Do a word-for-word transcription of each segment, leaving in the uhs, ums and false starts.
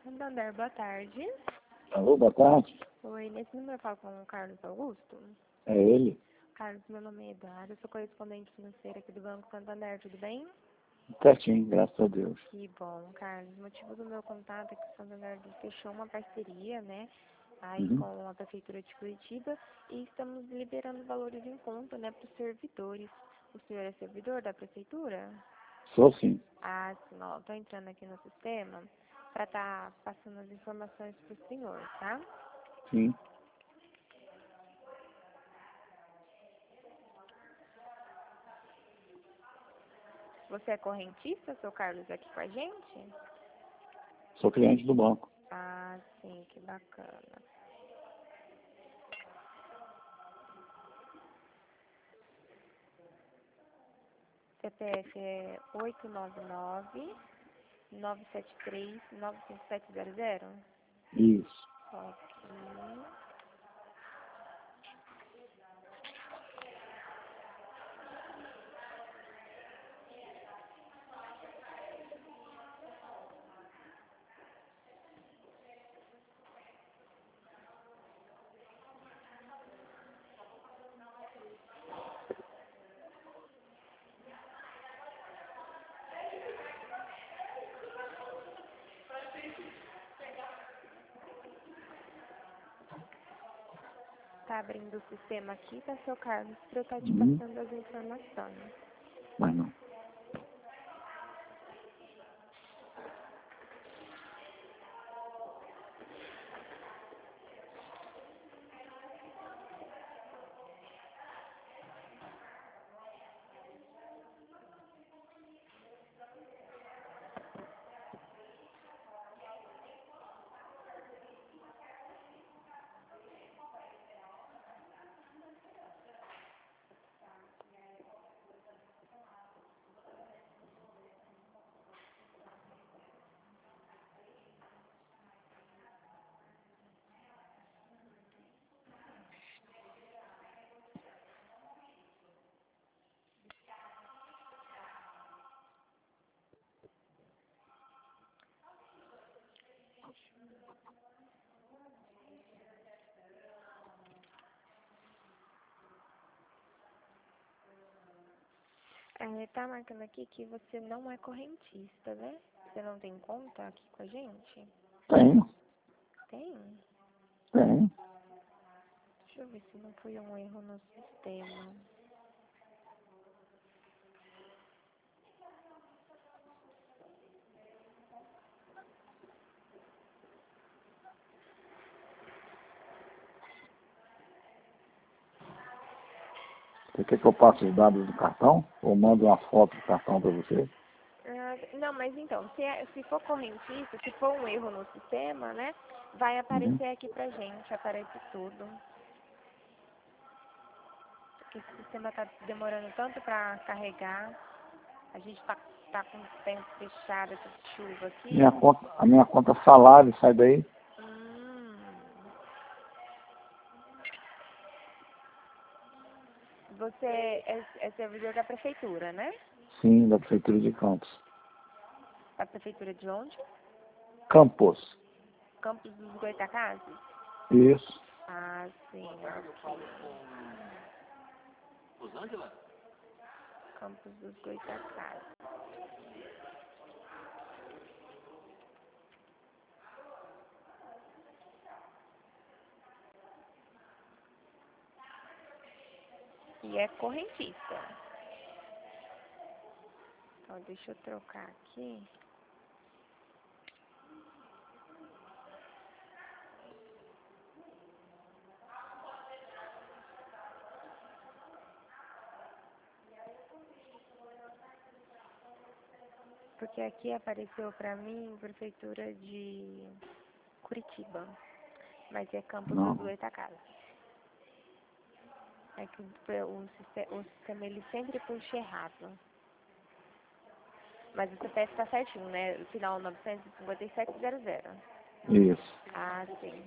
Santander, boa tarde. Alô, boa tarde. Oi, nesse número eu falo com o Carlos Augusto. É ele? Carlos, meu nome é Eduardo, eu sou correspondente financeira aqui do Banco Santander, tudo bem? Certinho, graças a Deus. Que bom, Carlos. O motivo do meu contato é que o Santander fechou uma parceria, né, aí Uhum. com a Prefeitura de Curitiba e estamos liberando valores em conta, né, para os servidores. O senhor é servidor da Prefeitura? Sou sim. Ah, sim, ó, tô entrando aqui no sistema para estar passando as informações para o senhor, tá? Sim. Você é correntista, seu Carlos, aqui com a gente? Sou cliente do banco. Ah, sim, que bacana. C P F é oito nove nove, nove sete três, nove cinco sete zero zero? Isso. Ok. Tá abrindo o sistema aqui, tá, seu Carlos, para eu estar te Uhum. passando as informações. Mas não. É, tá marcando aqui que você não é correntista, né? Você não tem conta aqui com a gente? Tenho. Tem? Tenho. Deixa eu ver se não foi um erro no sistema. Você quer que eu passe os dados do cartão? Ou mando uma foto do cartão para você? Ah, não, mas então, se, é- se for correntista, se for um erro no sistema, né, vai Uhum. aparecer aqui pra gente, aparece tudo. Porque esse sistema tá demorando tanto pra carregar, a gente tá, tá com o tempo fechado, essa chuva aqui. Minha conta, a minha conta salário sai daí? Hum, você é, é servidor da prefeitura, né? Sim, da Prefeitura de Campos. Da prefeitura de onde? Campos. Campos dos Goitacazes? Isso. Ah, sim, ok. Campos dos Goitacazes. E é correntista. Então, deixa eu trocar aqui. Porque aqui apareceu pra mim prefeitura de Curitiba. Mas é Campos dos Não. Goitacazes. É que o, o, siste- o sistema ele sempre puxa errado. Mas o C P F tá certinho, né? O final novecentos e cinquenta e sete zero zero. Isso. Ah, sim.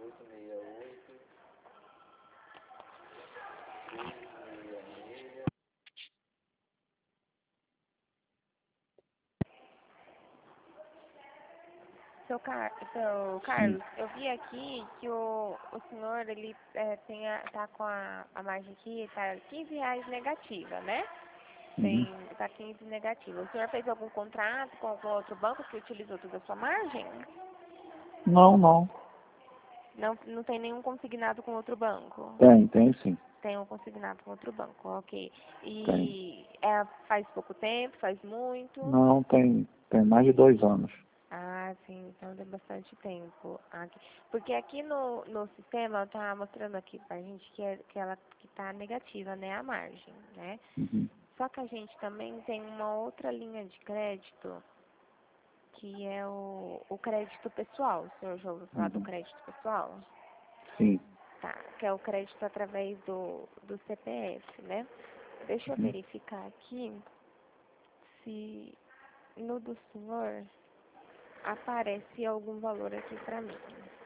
Seu, Car seu Sim. Carlos, eu vi aqui que o, o senhor, ele é, tem a, tá com a, a margem aqui, tá quinze reais negativa, né? Uhum. Tem, tá quinze negativa. O senhor fez algum contrato com algum outro banco que utilizou toda a sua margem? Não, não. Não, não tem nenhum consignado com outro banco? Tem, tem sim. Tem um consignado com outro banco, ok. Tem. E é, faz pouco tempo, faz muito? Não, tem, tem mais de dois anos. Ah, sim, então tem bastante tempo. Aqui. Porque aqui no, no sistema tá mostrando aqui pra gente que, é, que ela que tá negativa, né, a margem, né? Uhum. Só que a gente também tem uma outra linha de crédito, que é o, o crédito pessoal. O senhor já ouviu falar do Uhum. crédito pessoal? Sim. Tá, que é o crédito através do, do C P F, né? Deixa eu Uhum. verificar aqui se no do senhor aparece algum valor aqui pra mim.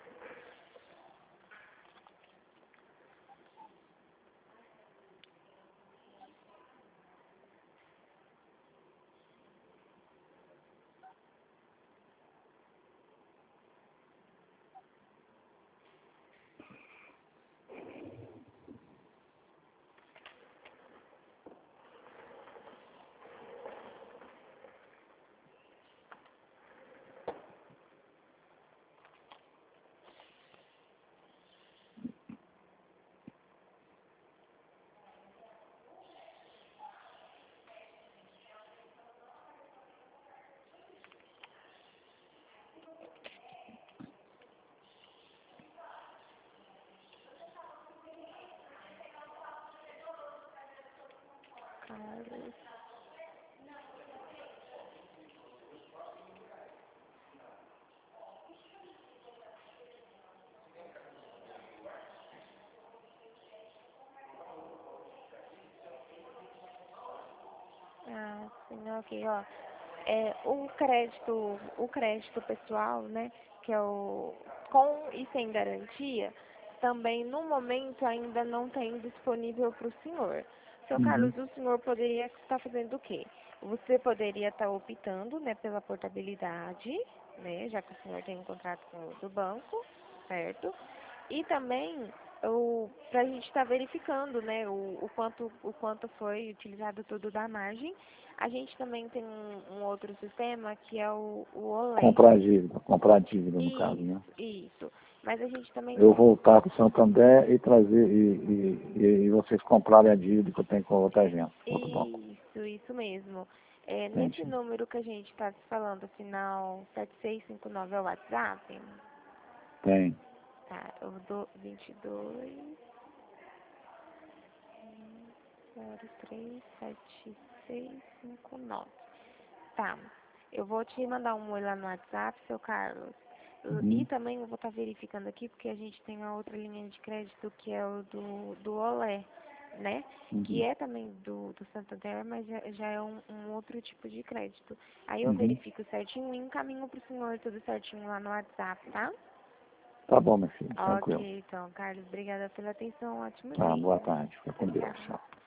Carlos. Ah, sim, ok, ó. É, o crédito, o crédito pessoal, né, que é o com e sem garantia, também no momento ainda não tem disponível para o senhor. Seu Uhum. Carlos, o senhor poderia estar fazendo o quê? Você poderia estar optando, né, pela portabilidade, né, já que o senhor tem um contrato com outro banco, certo? E também para a gente estar verificando, né, o, o quanto o quanto foi utilizado tudo da margem. A gente também tem um, um outro sistema que é o, o Olé. Comprar dívida, comprar dívida no caso, né? Isso, isso. Mas a gente também Eu tem. voltar para o Santander e trazer, e, e, e, e vocês comprarem a dívida que eu tenho com outra agência, outro banco. Isso, isso mesmo. É, nesse Entendi. número que a gente está falando, final sete seis cinco nove é o WhatsApp? Tem. Tá, eu dou vinte e dois, zero três sete seis cinco nove. Tá, eu vou te mandar um oi lá no WhatsApp, seu Carlos. E Uhum. também eu vou estar verificando aqui, porque a gente tem a outra linha de crédito, que é o do, do Olé, né? Que Uhum. é também do, do Santander, mas já, já é um, um outro tipo de crédito. Aí eu Uhum. verifico certinho e encaminho pro senhor tudo certinho lá no WhatsApp, tá? Tá bom, meu filho, tranquilo. Ok, então, Carlos, obrigada pela atenção, um ótimo Tá, boa dia. tarde. Fica com Deus. Obrigada. Tchau.